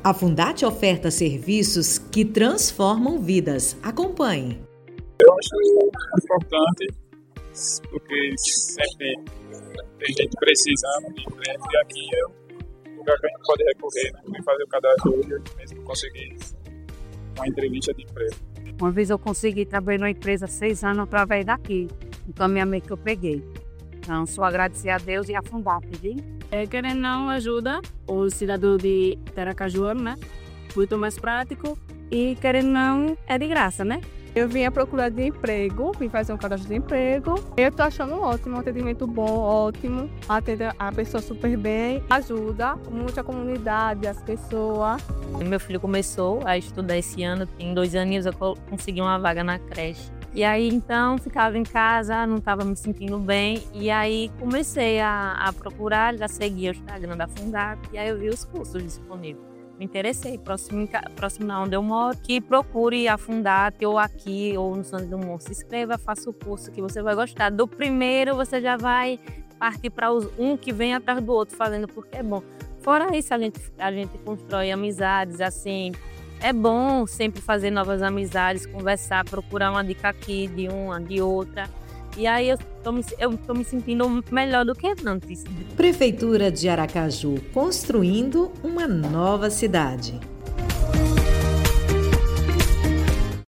A Fundarte oferta serviços que transformam vidas. Acompanhe. Eu acho importante, porque sempre tem gente precisando de emprego e aqui é um lugar que a gente pode recorrer, né? Vem fazer o cadastro hoje, eu mesmo consegui uma entrevista de emprego. Uma vez eu consegui trabalhar numa empresa 6 anos através daqui, no caminhamento que eu peguei. Então, só agradecer a Deus e a Fundarte, viu? Querendo não ajuda o cidadão de Aracaju, né? Muito mais prático e querendo não é de graça, né? Eu vim à procura de emprego, vim fazer um cadastro de emprego. Eu tô achando ótimo, um atendimento bom, ótimo. Atende a pessoa super bem, ajuda muito a comunidade, as pessoas. Meu filho começou a estudar esse ano, tem 2 aninhos, eu consegui uma vaga na creche. E aí, então, ficava em casa, não estava me sentindo bem. E aí, comecei a procurar, já seguia o Instagram da Fundarte. E aí, eu vi os cursos disponíveis. Me interessei, próximo na onde eu moro, que procure a Fundarte, ou aqui, ou no Santos Dumont. Se inscreva, faça o curso que você vai gostar. Do primeiro, você já vai partir para um que vem atrás do outro, fazendo porque é bom. Fora isso, a gente constrói amizades, assim. É bom sempre fazer novas amizades, conversar, procurar uma dica aqui, de uma, de outra. E aí eu tô me sentindo melhor do que antes. Prefeitura de Aracaju, construindo uma nova cidade.